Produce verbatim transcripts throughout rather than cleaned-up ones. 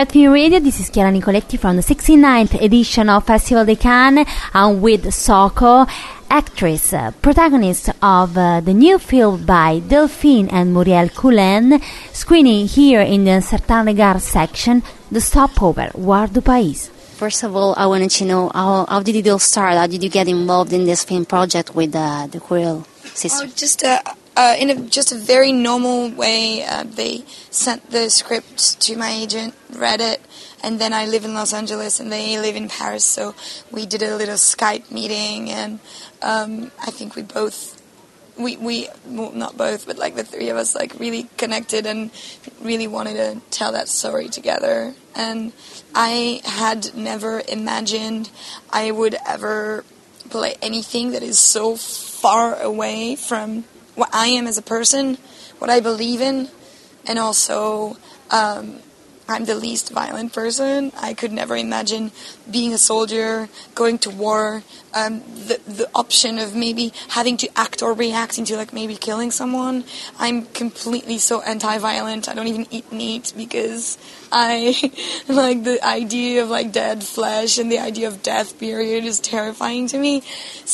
Red Film Radio. This is Chiara Nicoletti from the sixty-ninth edition of Festival de Cannes. I'm with Soko, actress, uh, protagonist of uh, the new film by Delphine and Muriel Cullen, screening here in the Certain Regard section, The Stopover, War du Pays. First of all, I wanted to know, how, how did it all start? How did you get involved in this film project with uh, the Cullen sisters? Oh, just uh, uh, in a, just a very normal way. Uh, they sent the script to my agent, read it, and then I live in Los Angeles and they live in Paris, so we did a little Skype meeting, and um, I think we both, we, we well, not both, but like the three of us like really connected and really wanted to tell that story together. And I had never imagined I would ever play anything that is so far away from what I am as a person, what I believe in, and also um, I'm the least violent person. I could never imagine being a soldier, going to war, um, the the option of maybe having to act or react into like maybe killing someone. I'm completely so anti-violent. I don't even eat meat because I like the idea of like dead flesh and the idea of death period is terrifying to me.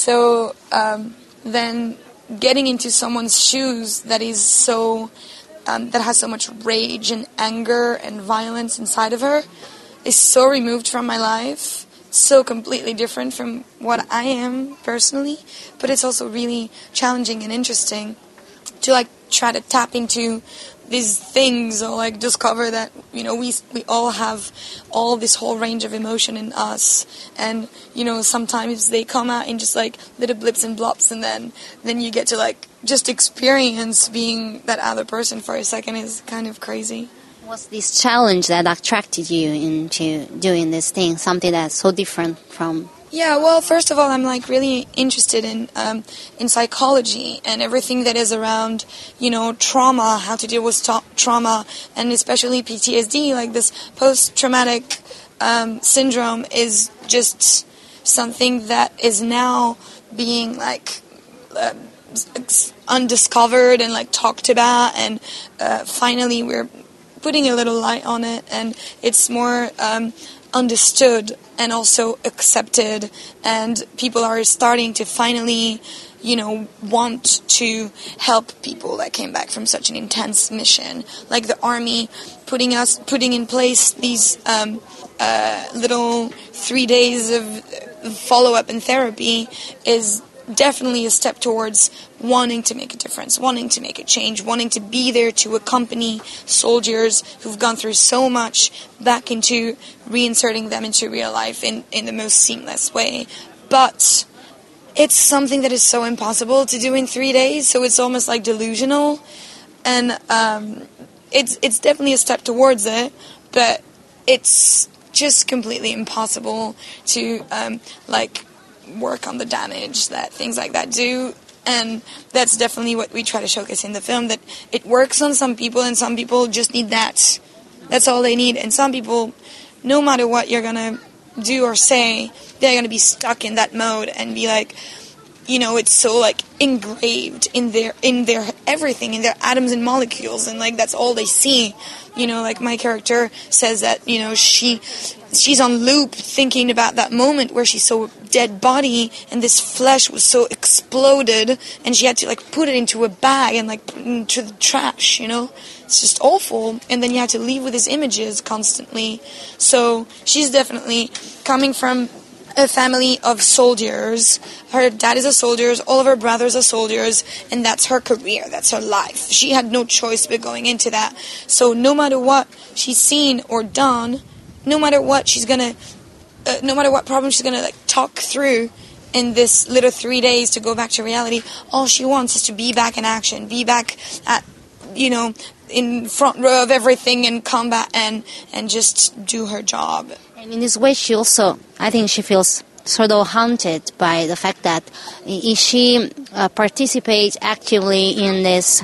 So um, then getting into someone's shoes that is so Um, that has so much rage and anger and violence inside of her is so removed from my life, so completely different from what I am personally, but it's also really challenging and interesting to like try to tap into these things or like discover that, you know, we we all have all this whole range of emotion in us, and you know sometimes they come out in just like little blips and blops, and then then you get to like just experience being that other person for a second is kind of crazy. What's this challenge that attracted you into doing this thing, something that's so different from... Yeah, well, first of all, I'm like really interested in um, in psychology and everything that is around, you know, trauma, how to deal with tra- trauma, and especially P T S D, like this post-traumatic um, syndrome is just something that is now being like uh, undiscovered and like talked about, and uh, finally we're putting a little light on it, and it's more um, understood and also accepted, and people are starting to finally, you know, want to help people that came back from such an intense mission, like the army putting us putting in place these um, uh, little three days of follow-up and therapy is definitely a step towards wanting to make a difference, wanting to make a change, wanting to be there to accompany soldiers who've gone through so much back into reinserting them into real life in, in the most seamless way. But it's something that is so impossible to do in three days, so it's almost like delusional. And um, it's it's definitely a step towards it, but it's just completely impossible to um, like work on the damage that things like that do. And that's definitely what we try to showcase in the film, that it works on some people, and some people just need that. That's all they need. And some people, no matter what you're going to do or say, they're going to be stuck in that mode and be like, you know, it's so like engraved in their in their everything, in their atoms and molecules, and like that's all they see. You know, like my character says that, you know, she she's on loop thinking about that moment where she saw a dead body and this flesh was so exploded, and she had to like put it into a bag and like put it into the trash, you know. It's just awful. And then you have to live with these images constantly. So she's definitely coming from a family of soldiers. Her dad is a soldier, all of her brothers are soldiers, and that's her career, that's her life. She had no choice but going into that. So no matter what she's seen or done, no matter what she's gonna, uh, no matter what problem she's gonna like talk through in this little three days to go back to reality, all she wants is to be back in action, be back at, you know, in front row of everything in combat, and and just do her job. And in this way, she also, I think she feels sort of haunted by the fact that if she uh, participates actively in this,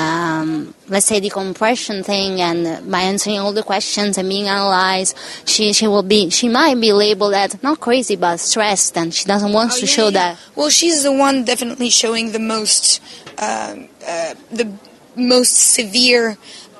um, let's say, decompression thing, and by answering all the questions and being analyzed, she she will be, she might be labeled as not crazy but stressed, and she doesn't want oh, to yeah, show yeah. that. Well, she's the one definitely showing the most, uh, uh, the most severe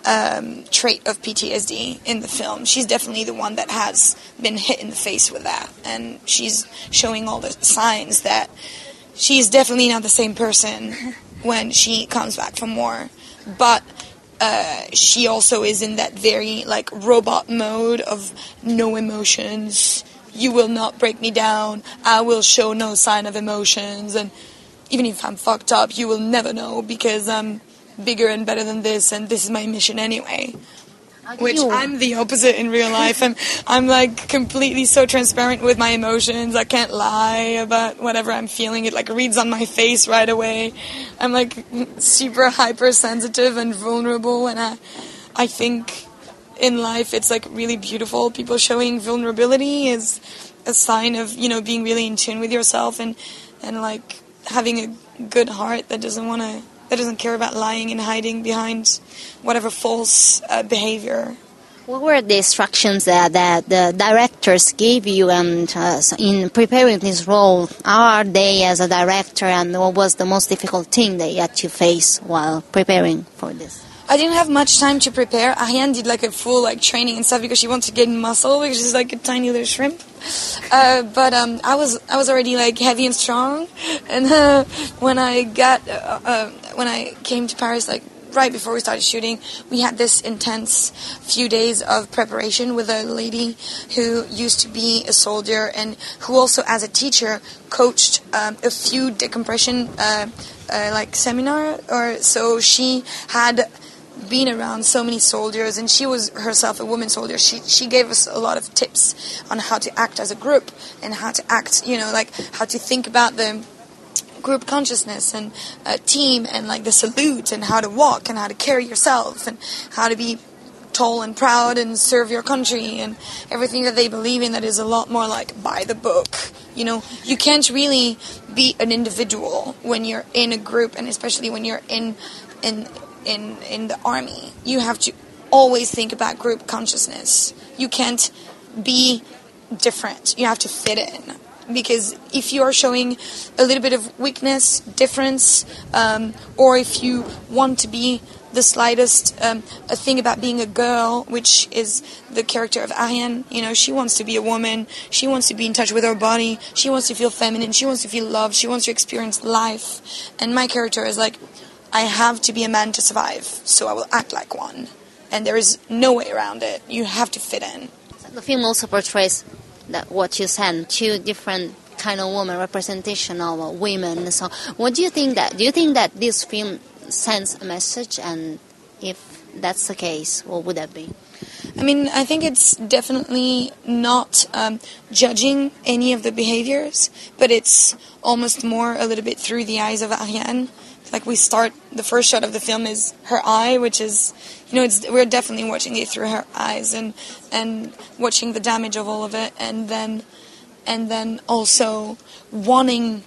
um, trait of P T S D in the film. She's definitely the one that has been hit in the face with that, and she's showing all the signs that she's definitely not the same person when she comes back from war. But uh, she also is in that very like robot mode of no emotions. You will not break me down. I will show no sign of emotions, and even if I'm fucked up, you will never know because I'm bigger and better than this, and this is my mission anyway. Which you? I'm the opposite in real life. I'm, I'm like completely so transparent with my emotions. I can't lie about whatever I'm feeling. It like reads on my face right away. I'm like super hypersensitive and vulnerable, and I, I think in life it's like really beautiful. People showing vulnerability is a sign of, you know, being really in tune with yourself and, and like having a good heart that doesn't want to. that doesn't care about lying and hiding behind whatever false uh, behavior. What were the instructions that, that the directors gave you and uh, in preparing this role? How are they as a director, and what was the most difficult thing that you had to face while preparing for this? I didn't have much time to prepare. Ariane did like a full like training and stuff because she wanted to gain muscle, because she's like a tiny little shrimp. Uh, but um, I was I was already like heavy and strong, and uh, when I got uh, uh, when I came to Paris, like right before we started shooting, we had this intense few days of preparation with a lady who used to be a soldier and who also, as a teacher, coached um, a few decompression uh, uh, like seminar. Or so she had been around so many soldiers, and she was herself a woman soldier. She she gave us a lot of tips on how to act as a group and how to act, you know, like how to think about the group consciousness and a team and like the salute and how to walk and how to carry yourself and how to be tall and proud and serve your country and everything that they believe in that is a lot more like by the book. You know, you can't really be an individual when you're in a group, and especially when you're in in in in the army. You have to always think about group consciousness. You can't be different. You have to fit in. Because if you are showing a little bit of weakness, difference, um, or if you want to be the slightest um, a thing about being a girl, which is the character of Ariane, you know, she wants to be a woman, she wants to be in touch with her body, she wants to feel feminine, she wants to feel loved, she wants to experience life. And my character is like, I have to be a man to survive, so I will act like one. And there is no way around it. You have to fit in. The film also portrays that what you said, two different kind of woman representation of women. So, what do you think that? Do you think that this film sends a message? And if that's the case, what would that be? I mean, I think it's definitely not um, judging any of the behaviors, but it's almost more a little bit through the eyes of Ariane. Like we start, the first shot of the film is her eye, which is, you know, it's, we're definitely watching it through her eyes and and watching the damage of all of it, and then and then also wanting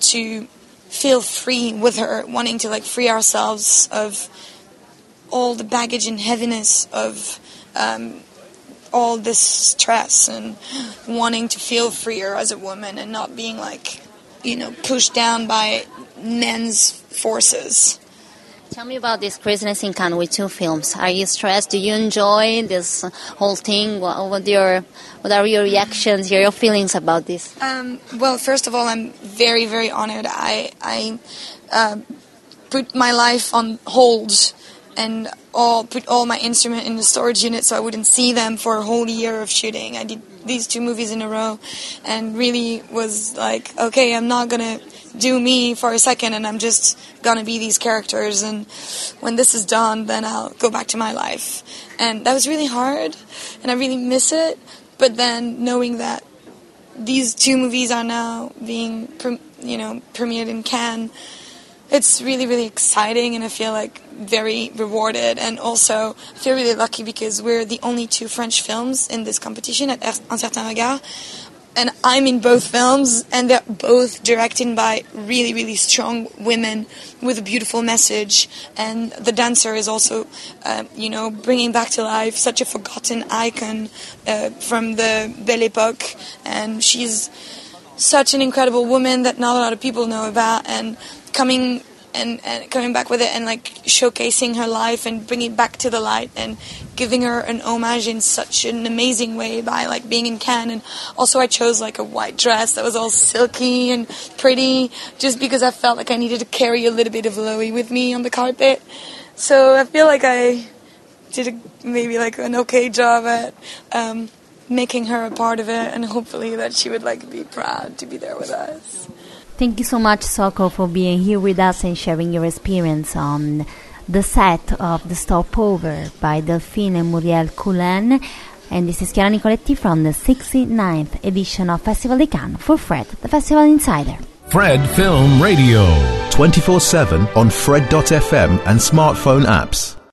to feel free with her, wanting to like free ourselves of all the baggage and heaviness of um, all this stress, and wanting to feel freer as a woman and not being like, you know, pushed down by men's forces. Tell me about this Craziness in Cannes with two films. Are you stressed? Do you enjoy this whole thing? What, what, your, what are your reactions, your feelings about this? Um, well, first of all, I'm very, very honored. I, I uh, put my life on hold and all put all my instrument in the storage unit so I wouldn't see them for a whole year of shooting. I did these two movies in a row and really was like, okay, I'm not going to do me for a second, and I'm just going to be these characters, and when this is done, then I'll go back to my life. And that was really hard, and I really miss it, but then knowing that these two movies are now being, you know, premiered in Cannes, it's really, really exciting, and I feel like very rewarded, and also I feel really lucky because we're the only two French films in this competition at Un Certain Regard, and I'm in both films, and they're both directed by really, really strong women with a beautiful message, and the dancer is also, uh, you know, bringing back to life such a forgotten icon uh, from the Belle Époque, and she's such an incredible woman that not a lot of people know about, and coming and, and coming back with it and like showcasing her life and bringing it back to the light and giving her an homage in such an amazing way by like being in Cannes. And also I chose like a white dress that was all silky and pretty just because I felt like I needed to carry a little bit of Loie with me on the carpet. So I feel like I did a, maybe like an okay job at um, making her a part of it, and hopefully that she would like be proud to be there with us. Thank you so much, Soko, for being here with us and sharing your experience on the set of The Stopover by Delphine and Muriel Cullen. And this is Chiara Nicoletti from the sixty-ninth edition of Festival de Cannes for Fred, the Festival Insider. Fred Film Radio. twenty-four seven on Fred dot f m and smartphone apps.